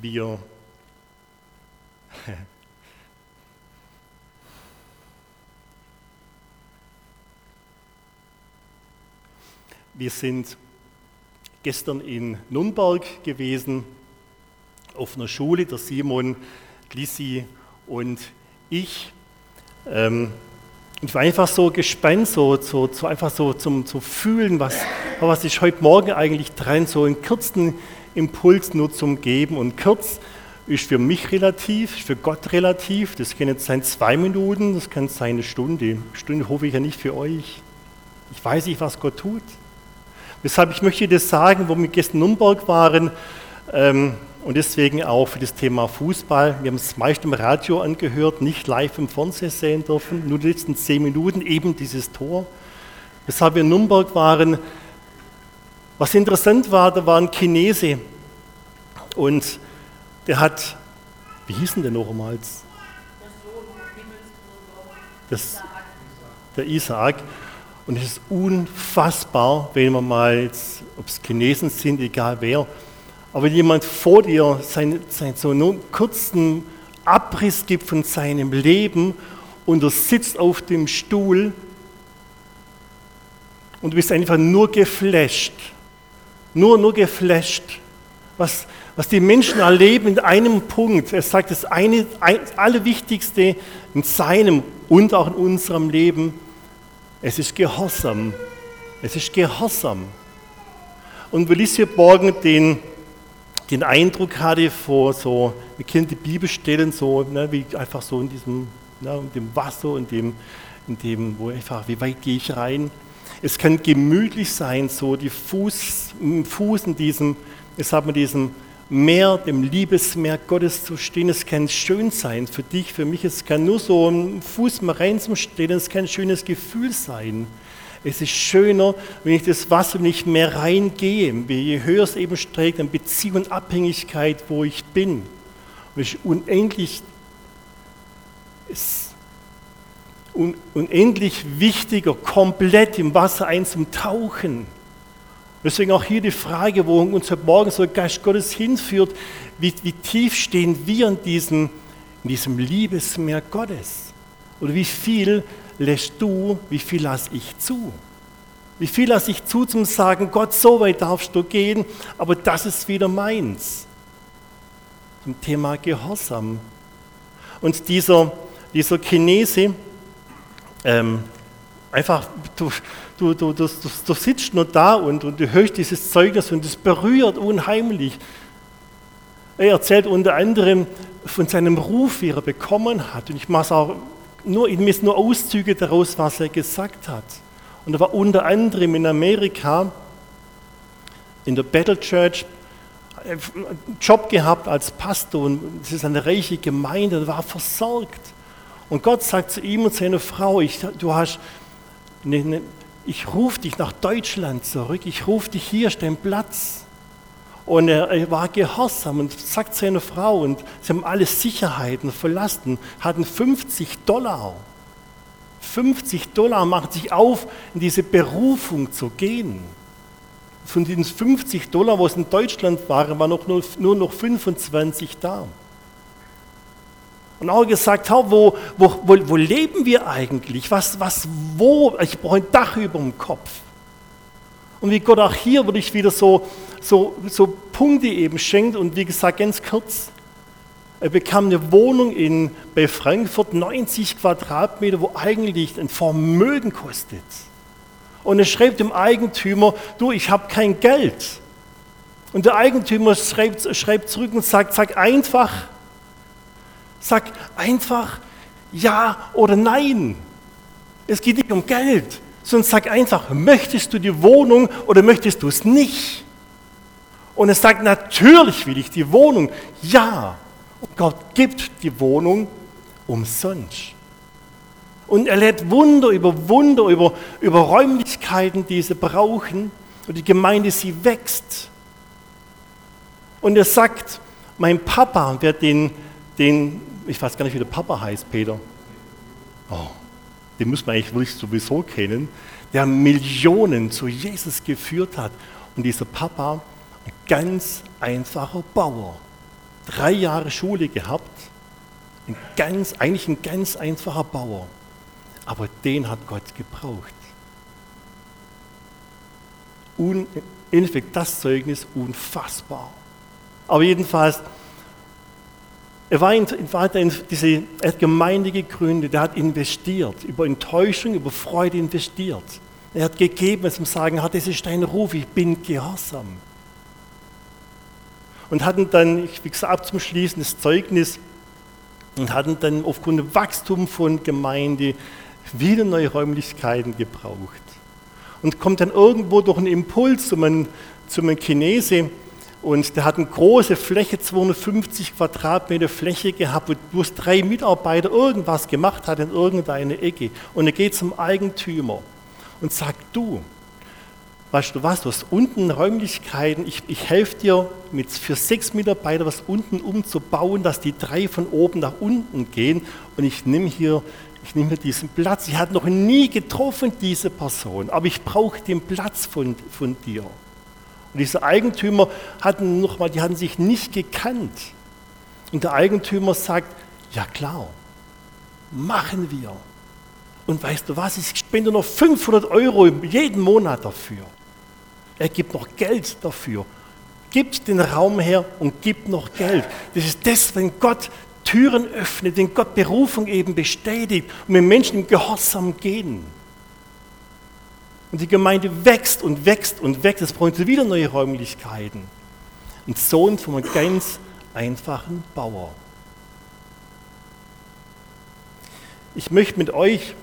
Wir sind gestern in Nürnberg gewesen, auf einer Schule, der Simon, Lissi und ich. Und ich war einfach so gespannt, einfach so zum Fühlen, was ist heute Morgen eigentlich dran, so einen kurzen Impuls nur zum Geben. Und kurz ist für mich relativ, ist für Gott relativ. Das kann jetzt sein 2 Minuten, das kann sein eine Stunde. Eine Stunde hoffe ich ja nicht für euch. Ich weiß nicht, was Gott tut. Deshalb, ich möchte das sagen, wo wir gestern in Nürnberg waren und deswegen auch für das Thema Fußball. Wir haben es meist im Radio angehört, nicht live im Fernsehen sehen dürfen, nur die letzten 10 Minuten eben dieses Tor. Weshalb wir in Nürnberg waren, was interessant war, da war ein Chinese und der hat, wie hieß denn der noch einmal? Der Isaac. Und es ist unfassbar, wenn man mal, jetzt, ob es Chinesen sind, egal wer, aber wenn jemand vor dir so einen kurzen Abriss gibt von seinem Leben und er sitzt auf dem Stuhl und du bist einfach nur geflasht. Nur geflasht, was die Menschen erleben in einem Punkt. Er sagt, das Allerwichtigste in seinem und auch in unserem Leben, es ist Gehorsam. Es ist Gehorsam. Und weil ich heute Morgen den Eindruck hatte, wir kennen die Bibelstellen so, wie einfach so in dem Wasser und in dem, wo einfach, wie weit gehe ich rein? Es kann gemütlich sein, so die Fuß in diesem Meer, dem Liebesmeer Gottes zu stehen. Es kann schön sein für dich, für mich. Es kann nur so ein Fuß mal reinzustellen. Es kann ein schönes Gefühl sein. Es ist schöner, wenn ich das Wasser nicht mehr reingehe. Je höher es eben steigt, an Beziehung und Abhängigkeit, wo ich bin. Und es ist unendlich wichtiger, komplett im Wasser einzutauchen. Deswegen auch hier die Frage, wo uns heute Morgen so der Geist Gottes hinführt, wie tief stehen wir in diesem Liebesmeer Gottes? Oder wie viel lässt du, wie viel lasse ich zu? Wie viel lasse ich zu, zum sagen, Gott, so weit darfst du gehen, aber das ist wieder meins. Zum Thema Gehorsam. Und dieser Chinese, einfach, du sitzt nur da und du hörst dieses Zeugnis und es berührt unheimlich. Er erzählt unter anderem von seinem Ruf, wie er bekommen hat. Und ich mache auch nur Auszüge daraus, was er gesagt hat. Und er war unter anderem in Amerika, in der Battle Church, einen Job gehabt als Pastor. Und das ist eine reiche Gemeinde, er war versorgt. Und Gott sagt zu ihm und seiner Frau, ich rufe dich nach Deutschland zurück, ich rufe dich, hier ist dein Platz. Und er war gehorsam und sagt seiner Frau, und sie haben alle Sicherheiten verlassen, hatten $50. $50 machen sich auf, in diese Berufung zu gehen. Von diesen $50, wo es in Deutschland waren nur noch 25 da. Und auch gesagt, wo leben wir eigentlich? Wo? Ich brauche ein Dach über dem Kopf. Und wie Gott auch hier würde ich wieder so Punkte eben schenkt. Und wie gesagt, ganz kurz, er bekam eine Wohnung bei Frankfurt, 90 Quadratmeter, wo eigentlich ein Vermögen kostet. Und er schreibt dem Eigentümer, du, ich habe kein Geld. Und der Eigentümer schreibt zurück und sag einfach ja oder nein. Es geht nicht um Geld, sondern sag einfach, möchtest du die Wohnung oder möchtest du es nicht? Und er sagt, natürlich will ich die Wohnung. Ja. Und Gott gibt die Wohnung umsonst. Und er lädt Wunder über Räumlichkeiten, die sie brauchen. Und die Gemeinde, sie wächst. Und er sagt, mein Papa, wer ich weiß gar nicht, wie der Papa heißt, Peter. Oh, den muss man eigentlich wirklich sowieso kennen, der Millionen zu Jesus geführt hat. Und dieser Papa, ein ganz einfacher Bauer. 3 Jahre Schule gehabt, eigentlich ein ganz einfacher Bauer. Aber den hat Gott gebraucht. Im Endeffekt das Zeugnis unfassbar. Aber jedenfalls, er hat Gemeinde gegründet, er hat investiert, über Enttäuschung, über Freude investiert. Er hat gegeben, was ihm sagen hat, das ist dein Ruf, ich bin gehorsam. Und hatten dann, wie gesagt, zum Schließen das Zeugnis und hatten dann aufgrund des Wachstums von Gemeinde wieder neue Räumlichkeiten gebraucht. Und kommt dann irgendwo durch einen Impuls zu einem Chinese und der hat eine große Fläche, 250 Quadratmeter Fläche gehabt, wo bloß 3 Mitarbeiter irgendwas gemacht hat in irgendeiner Ecke. Und er geht zum Eigentümer und sagt, du, weißt du was, du hast unten Räumlichkeiten, ich helfe dir für 6 Mitarbeiter was unten umzubauen, dass die 3 von oben nach unten gehen und ich nehme hier diesen Platz. Ich hatte noch nie getroffen, diese Person, aber ich brauche den Platz von dir. Und diese Eigentümer die hatten sich nicht gekannt. Und der Eigentümer sagt, ja klar, machen wir. Und weißt du was, ich spende noch 500 € jeden Monat dafür. Er gibt noch Geld dafür. Gibt den Raum her und gibt noch Geld. Das ist das, wenn Gott Türen öffnet, wenn Gott Berufung eben bestätigt und wenn Menschen im Gehorsam gehen. Und die Gemeinde wächst und wächst und wächst. Es braucht wieder neue Räumlichkeiten. Ein Sohn von einem ganz einfachen Bauer. Ich möchte mit euch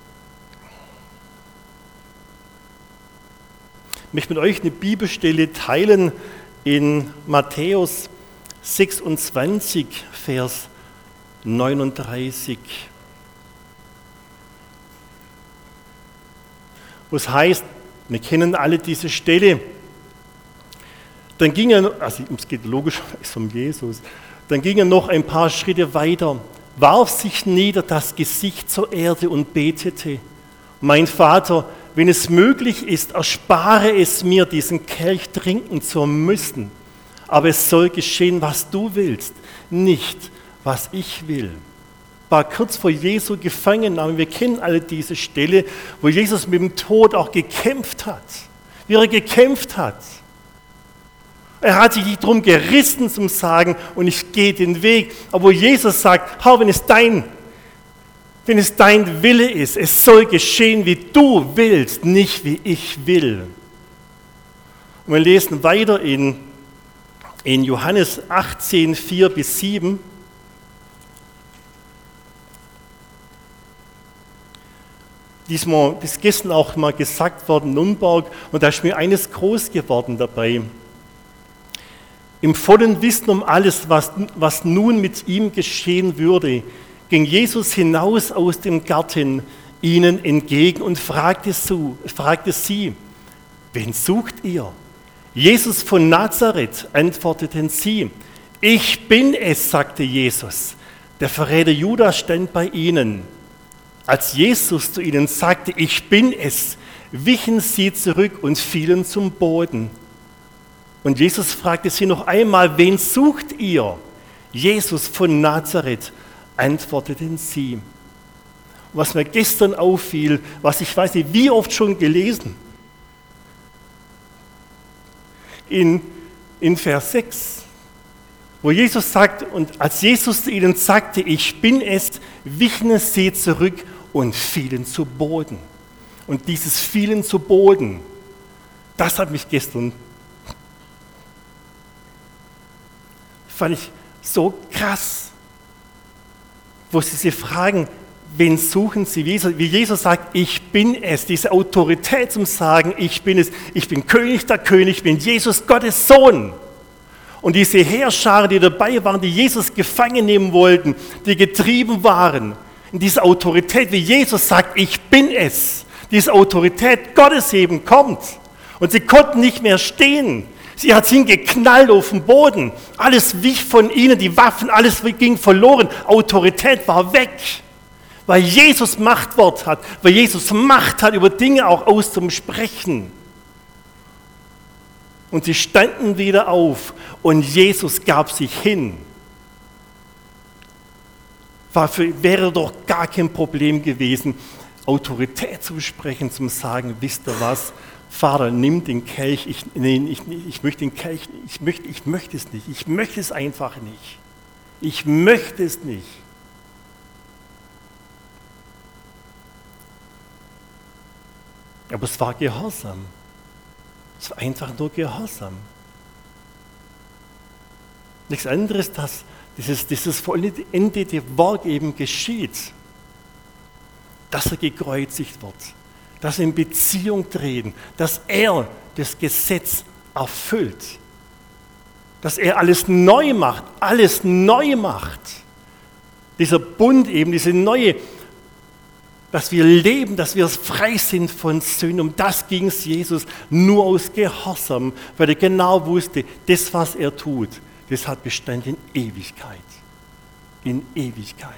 eine Bibelstelle teilen in Matthäus 26, Vers 39. Wo es heißt, wir kennen alle diese Stelle, dann ging er, also es geht logischerweise um Jesus, dann ging er noch ein paar Schritte weiter, warf sich nieder das Gesicht zur Erde und betete, mein Vater, wenn es möglich ist, erspare es mir, diesen Kelch trinken zu müssen, aber es soll geschehen, was du willst, nicht, was ich will. War kurz vor Jesu Gefangennahme. Wir kennen alle diese Stelle, wo Jesus mit dem Tod auch gekämpft hat. Wie er gekämpft hat. Er hat sich nicht darum gerissen zum Sagen, und ich gehe den Weg. Aber wo Jesus sagt, wenn es dein Wille ist, es soll geschehen, wie du willst, nicht wie ich will. Und wir lesen weiter in Johannes 18, 4-7. Das ist gestern auch mal gesagt worden, Nürnberg, und da ist mir eines groß geworden dabei. Im vollen Wissen um alles, was nun mit ihm geschehen würde, ging Jesus hinaus aus dem Garten ihnen entgegen und fragte sie, wen sucht ihr? Jesus von Nazareth, antworteten sie. Ich bin es, sagte Jesus. Der Verräter Judas stand bei ihnen. Als Jesus zu ihnen sagte, ich bin es, wichen sie zurück und fielen zum Boden. Und Jesus fragte sie noch einmal, wen sucht ihr? Jesus von Nazareth, antworteten sie. Was mir gestern auffiel, was ich weiß nicht, wie oft schon gelesen, in Vers 6, wo Jesus sagt, und als Jesus zu ihnen sagte, ich bin es, wichen sie zurück und fielen zu Boden. Und dieses Fielen zu Boden, das hat mich gestern, fand ich so krass, wo sie fragen, wen suchen sie? Wie Jesus sagt, ich bin es, diese Autorität zum Sagen, ich bin es, ich bin König der König, ich bin Jesus, Gottes Sohn. Und diese Heerscharen, die dabei waren, die Jesus gefangen nehmen wollten, die getrieben waren, in diese Autorität, wie Jesus sagt, ich bin es, diese Autorität Gottes eben kommt. Und sie konnten nicht mehr stehen. Sie hat hingeknallt auf den Boden. Alles wich von ihnen, die Waffen, alles ging verloren. Autorität war weg. Weil Jesus Machtwort hat, weil Jesus Macht hat, über Dinge auch auszusprechen. Und sie standen wieder auf und Jesus gab sich hin. wäre doch gar kein Problem gewesen, Autorität zu besprechen, zum sagen, wisst ihr was, Vater, nimm den Kelch, ich möchte den Kelch, ich möchte es nicht, ich möchte es einfach nicht. Ich möchte es nicht. Aber es war Gehorsam. Es war einfach nur Gehorsam. Nichts anderes, dass dieses vollendete Werk eben geschieht. Dass er gekreuzigt wird, dass wir in Beziehung treten, dass er das Gesetz erfüllt, dass er alles neu macht. Dieser Bund eben, diese neue, dass wir leben, dass wir frei sind von Sünden. Um das ging es Jesus nur aus Gehorsam, weil er genau wusste, das, was er tut, das hat Bestand in Ewigkeit. In Ewigkeit.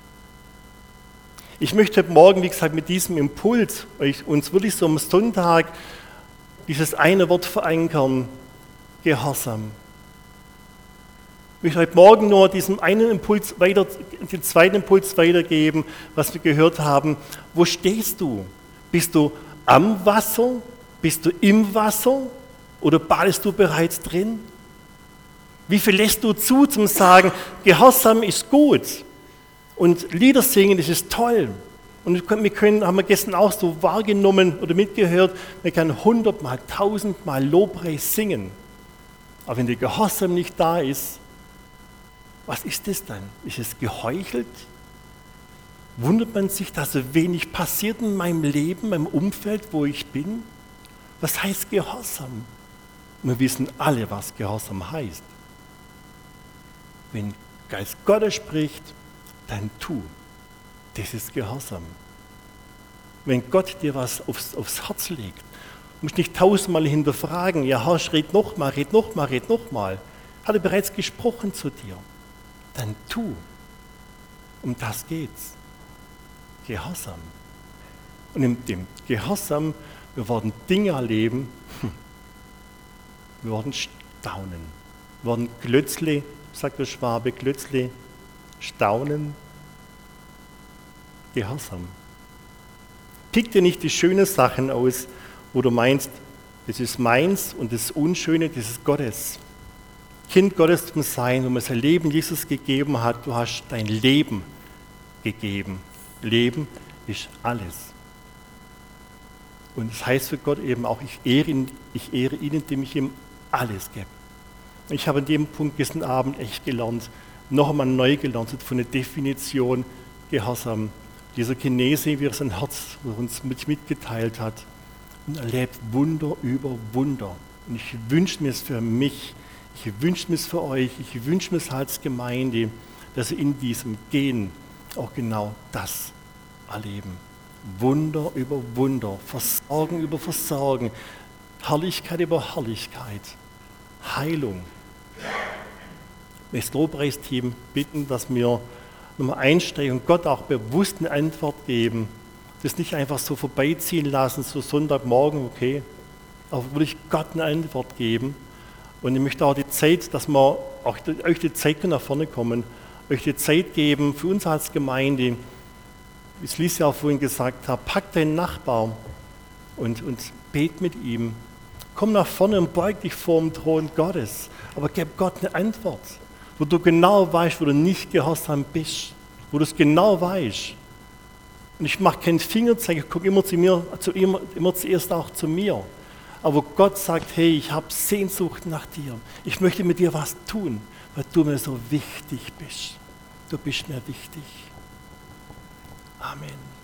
Ich möchte heute Morgen, wie gesagt, mit diesem Impuls uns wirklich so am Sonntag dieses eine Wort verankern, Gehorsam. Ich möchte heute Morgen nur diesen einen Impuls den zweiten Impuls weitergeben, was wir gehört haben. Wo stehst du? Bist du am Wasser? Bist du im Wasser? Oder badest du bereits drin? Wie viel lässt du zu, zum Sagen, Gehorsam ist gut und Lieder singen, das ist toll. Und haben wir gestern auch so wahrgenommen oder mitgehört, man kann 100-mal, 1000-mal Lobpreis singen. Aber wenn der Gehorsam nicht da ist, was ist das dann? Ist es geheuchelt? Wundert man sich, dass so wenig passiert in meinem Leben, meinem Umfeld, wo ich bin? Was heißt Gehorsam? Wir wissen alle, was Gehorsam heißt. Wenn Geist Gottes spricht, dann tu. Das ist Gehorsam. Wenn Gott dir was aufs Herz legt, musst nicht 1000-mal hinterfragen, ja Herr, red nochmal. Hat er bereits gesprochen zu dir? Dann tu. Um das geht's. Gehorsam. Und in dem Gehorsam, wir werden Dinge erleben, wir werden staunen. Wir werden Glötzle, sagt der Schwabe, Glötzle, staunen. Gehorsam. Pick dir nicht die schönen Sachen aus, wo du meinst, das ist meins und das Unschöne, das ist Gottes. Kind Gottes zum Sein, wo man sein Leben Jesus gegeben hat, du hast dein Leben gegeben. Leben ist alles. Und das heißt für Gott eben auch, ich ehre ihn, indem ich ihm alles gebe. Ich habe an dem Punkt gestern Abend echt gelernt, noch einmal neu gelernt von der Definition Gehorsam. Dieser Chinese, wie er sein Herz uns mitgeteilt hat, und erlebt Wunder über Wunder. Und ich wünsche mir es für mich, ich wünsche mir es für euch, ich wünsche mir es als Gemeinde, dass wir in diesem Gehen auch genau das erleben. Wunder über Wunder, Versorgen über Versorgen, Herrlichkeit über Herrlichkeit, Heilung. Ich möchte das Lobpreisteam bitten, dass wir nochmal einsteigen und Gott auch bewusst eine Antwort geben. Das nicht einfach so vorbeiziehen lassen, so Sonntagmorgen, okay, aber wirklich Gott eine Antwort geben. Und ich möchte auch die Zeit, dass wir auch euch die Zeit nach vorne kommen, euch die Zeit geben für uns als Gemeinde. Wie es Lisa auch vorhin gesagt hat, pack deinen Nachbarn und bet mit ihm. Komm nach vorne und beug dich vor dem Thron Gottes, aber gib Gott eine Antwort, wo du genau weißt, wo du nicht gehorsam bist, wo du es genau weißt. Und ich mache keinen Fingerzeig, ich gucke immer zuerst auch zu mir. Aber Gott sagt, hey, ich habe Sehnsucht nach dir. Ich möchte mit dir was tun, weil du mir so wichtig bist. Du bist mir wichtig. Amen.